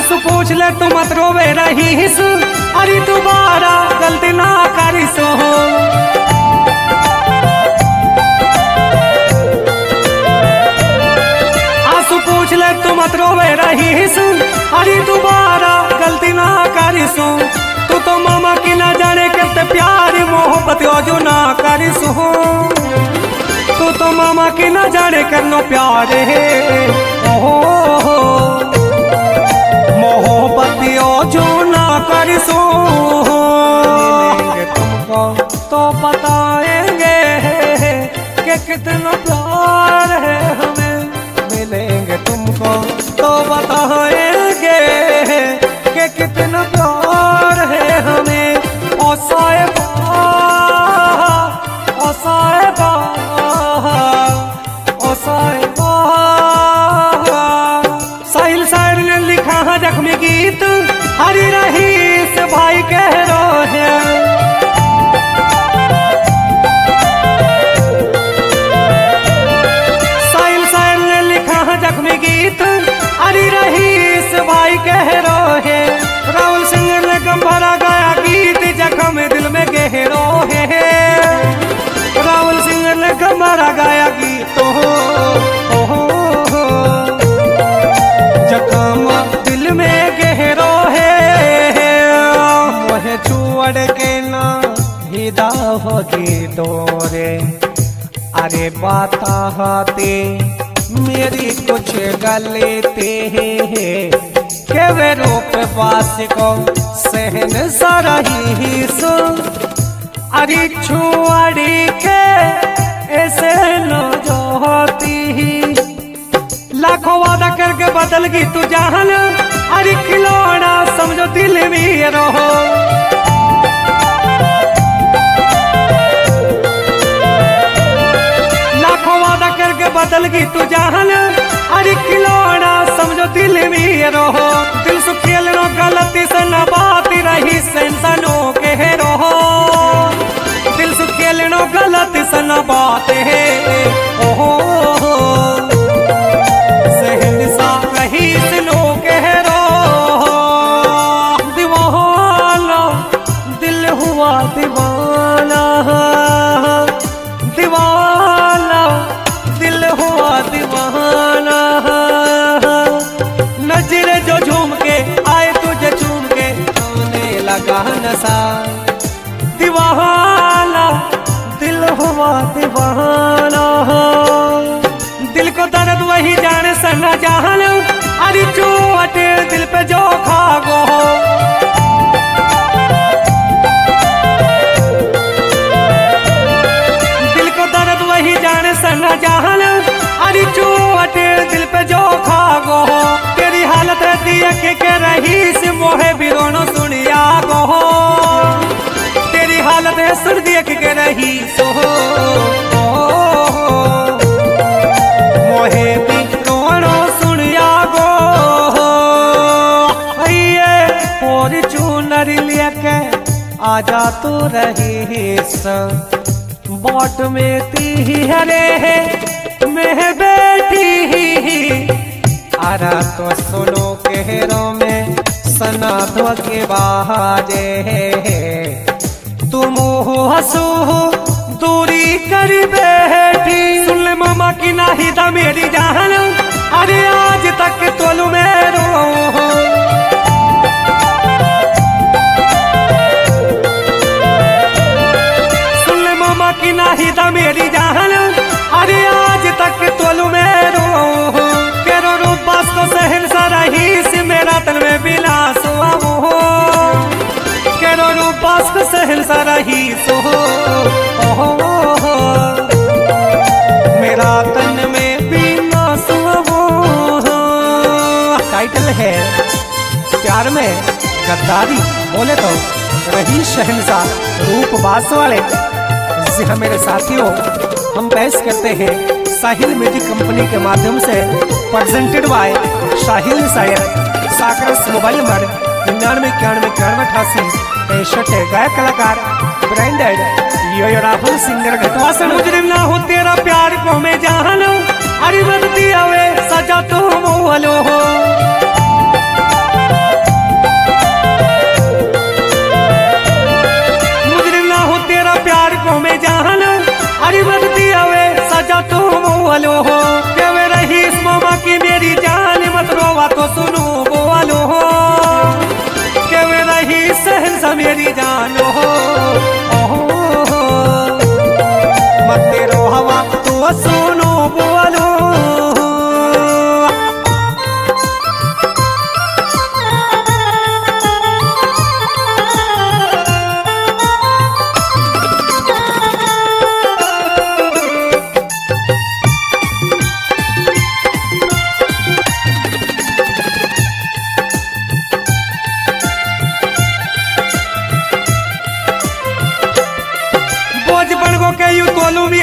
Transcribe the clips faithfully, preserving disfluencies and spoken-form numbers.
आंसू पूछ ले तू मत रोवे रहीस, अरे दोबारा गलती ना करिस हो। आंसू पूछ ले तू मत रोवे रहीस, अरे दोबारा गलती ना करिस हो। तू तो मामा की ना जाने करते प्यार मोहब्बत जो ना करिस हो। तू तो मामा की ना जाने करनो प्यार है ओहो मोहब्बत जो ना करिसो। तुमको तो बताएंगे कि कितना प्यार है हमें, मिलेंगे तुमको तो बताएंगे कि कितना प्यार है हमें। ओ साहिबा ओ साहिबा ओ साहिबा। साहिल शायर ने लिखा है जख्मी गीत, हरी रहीस भाई कह रहे हैं। साहिल शायर ने लिखा है जख्मी गीत, हरी रहीस भाई कह रहे हैं। राहुल सिंह ने गंभरा गाया गीत, जख्म दिल में गहरो है। राहुल सिंह ने गंभरा गाया गीत हो जख्म दिल में गहरो है। मोहे छुअड़ के ना हिदा होगी डोरे, अरे बाता हाथे मेरी कुछ गलती है के वे रूप पास को सहन सरही सो। अरे छुअड़ी के ऐसे न जो होती, लाखों वादा करके बदल गई तू जान, अरे खिलौना समझो दिल में रहो। लाखों वादा करके बदल गई तू जान, अरे खिलौना समझो दिल में रहो। दिल से खेलनो गलती से न बात रही संसनो के रहो। दिल से खेलनो गलती से न बात है ओहो सहनसा रही सुनो कह रो। दीवाना दिल हुआ दीवाना, दीवाना दिल हुआ दीवाना। नजरे जो झूम के आए तुझे चूम के आने लगा नशा। दीवाना दिल हुआ दीवाना, दिल को दर्द वही जाने से न जान, अरे चोट दिल पे जो खा गो। दिल को दर्द वही जाने से न जान, अरे चोट दिल पे जो खा गो। तेरी हालत देख के रही से मोहे बिरोनो सुनिया गो। तेरी हालत सुन देख के रही सो मोहे बिरोनो सुनिया गो। और चूनर लेके आजा तू रही बाट में ती हरे मैं बैठी। आरा तो सुनो कहरो में सना धो के बाजे। तुम हंसो दूरी कर बैठी, सुन ले मामा की नाही था मेरी जान, अरे आज तक तोलू मेरो। सुन ले मामा की नाही था मेरी जान, अरे आज तक तोलू मेरो। केरो रूप बास को सहन सा रही से मेरा तन में बिलास हुआ हो। केरो रूप बास को सहन सा रही सो मेरा तन में बिलास हुआ। टाइटल है प्यार में गद्दारी, बोले तो रही शहनशाह रूप बास वाले। जी हाँ मेरे साथियों, हम पेश करते हैं साहिल म्यूजिक कंपनी के माध्यम से प्रेजेंटेड बाय साहिल शायर। साकरस मोबाइल नंबर निन्यानवे इक्यानवे इक्यानवे अठासी पैंसठ। गायक कलाकार ब्रांडेड यो यो राहुल सिंगर घटवा से। मुजरिम ना हो तेरा प्यार को मैं जानो, अरे बदती आवे सजा तो मोहलो हो।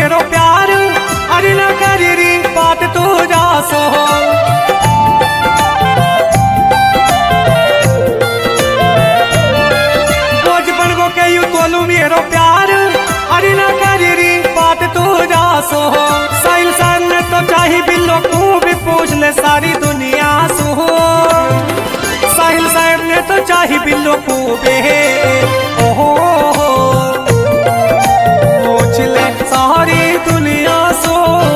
मेरो प्यार अरे न करी री बात तू जा सो बचपन को कही तोलू मेरो प्यार अरे न करी री बात तू जा सो साहिल सन ने तो चाही बिल्लो को भी पूछ ले सारी दुनिया सो साहिल साहब ने तो चाही बिल्लो को बे ओहो पूछ ले सारी दुनिया सो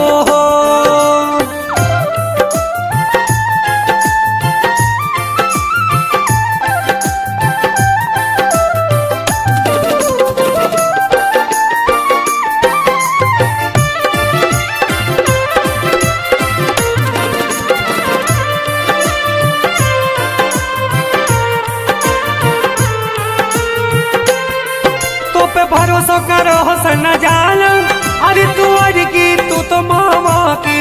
भरोसा करो हसन जान अरे तू अड़की तू तो मामा की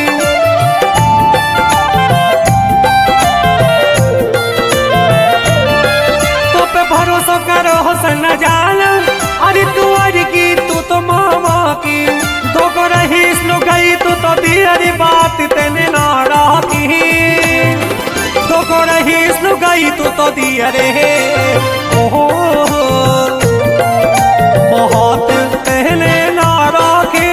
तो पे भरोसा करो हसन जान अरे तू अड़की तू तो मामा की दो को रही स्नो गई तू तो दियरी बात तेने नाड़ा की दो को रही स्नो गई तू तो दियरे ओहो बहुत पहले नारा के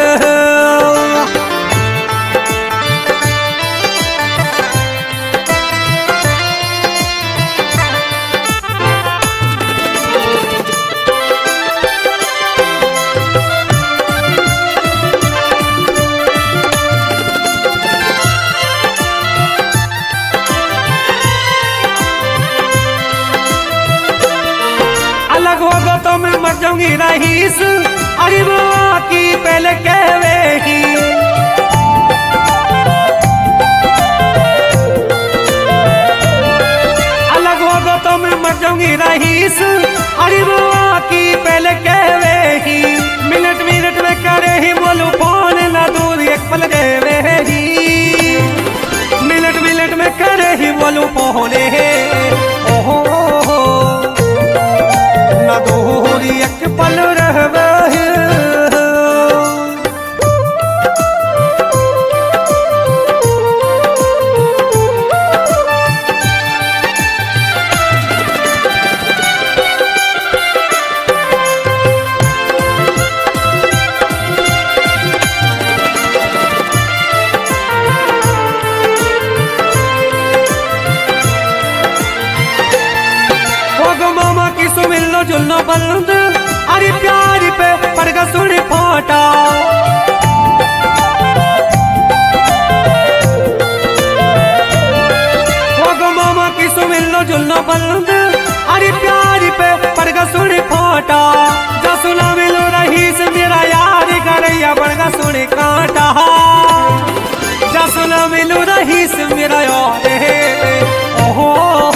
अलग होगा तो मैं मर जाऊंगी रहीस अरे वो की पहले कहवेगी अलग होगा तो मैं मर जाऊंगी रहीस अरे वो की पहले कहवेगी मिनट मिनट में करे ही बोलू फोन ना दूर एक पल देवेगी मिनट मिनट में करे ही बोलू फोने ओहो ना दूरी एक पल रहवे मामा की सुमिलनो जुलनो बंद अरे प्यार पे पड़गा सुन फाटा मामा की सुमिलनो जुलनो बंद अरे प्यार पे पड़गा सुन फाटा जा सुना मिलो रही से मेरा यार करैया पड़गा सुन काटा जा सुना मिलो रही से मेरा यार ओहो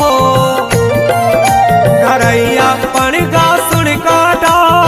करैया पड़गा सुन काटा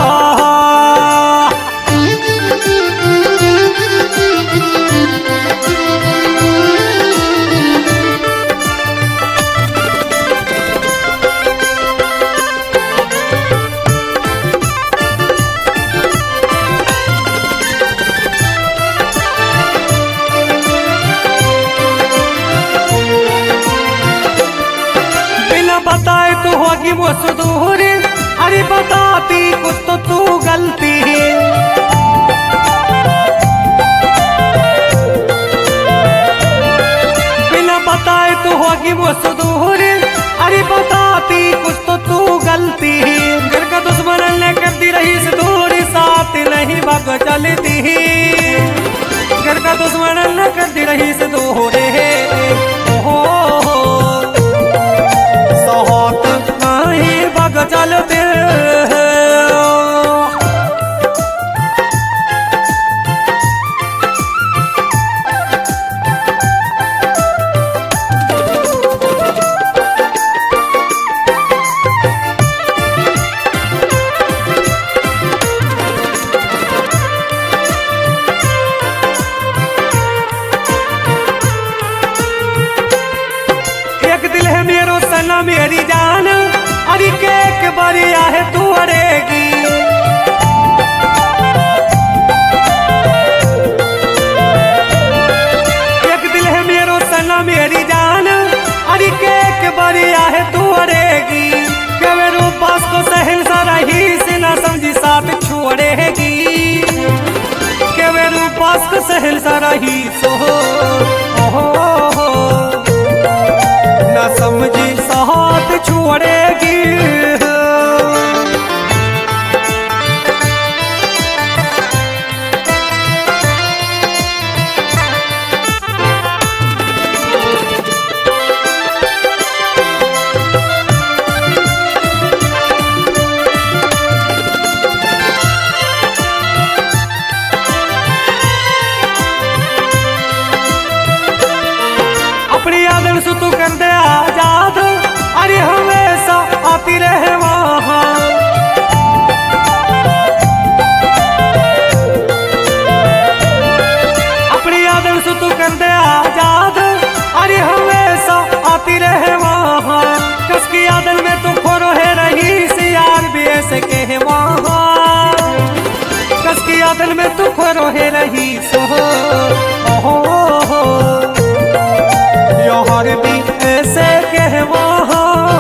बताए तो होगी वो सुदूर अरे बताती कुछ तो तू गलती बिना बताए तो होगी वो सुदूर अरे बताती कुछ तो तू गलती घर का दुश्मन ने कर दी रही से दूर साथ नहीं भाग चलती घर का दुश्मन ने कर दी रही से दूर ओहो भाग चलते ना मेरी जान अरे केक बढ़िया है तू अड़ेगी रही सो ओहो न समझी साथ छोड़ेगी। अपनी आदत से तू कर दे आजाद, अरे हमेशा आती रहे वहाँ। अपनी आदत से तू कर दे आजाद, अरे हमेशा आती रहे वहाँ। कसकी आदत में तू खोरो है रही सी यार भी ऐसे के वहाँ। कसकी आदत में तू खोरो है रही सो ओहो यार भी ऐसे के वहाँ।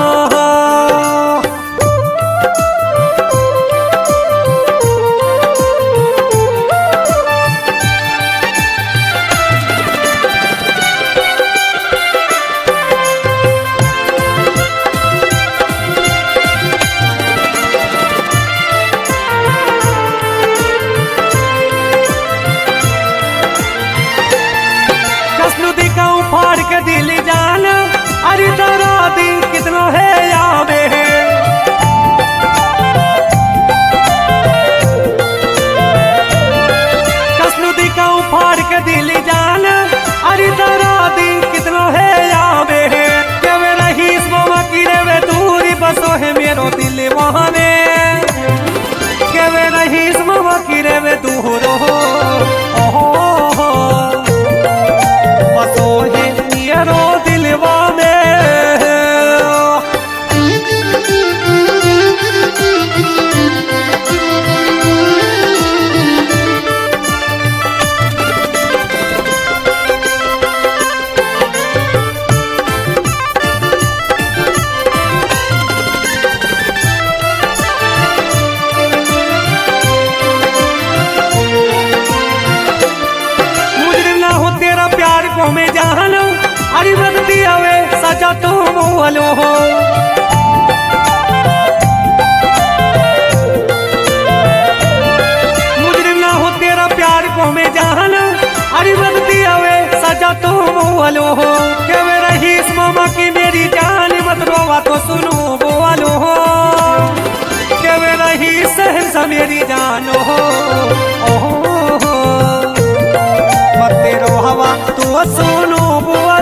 कसलू दिखाऊं फाड़ के दिल जान, अरे दरा दी कितना है यावे। कसलू दिखाऊं फाड़ के दिल जान, अरे दरा दी कितना है यावे। के वे रही इस मामा की रे वे दूरी बसो है मेरो दिल वहाँ में। के वे रही इस मामा की रे वे दूर हो ओहो बसो है मेरो दिलवा में। मुजरिम ना हो तेरा प्यार को मैं जान, अरे मत दिया वे सजा तुम वालो हो। मुजरिम ना हो तेरा प्यार को मैं जान, अरे मत दिया वे सजा तुम वालो हो। के वे रही इस मामा की मेरी जान, मत रोवा तो सुनो बोलो हो। के वे रही सहसा मेरी जान हो ओहो मत रोवा तो सुनो बुआ।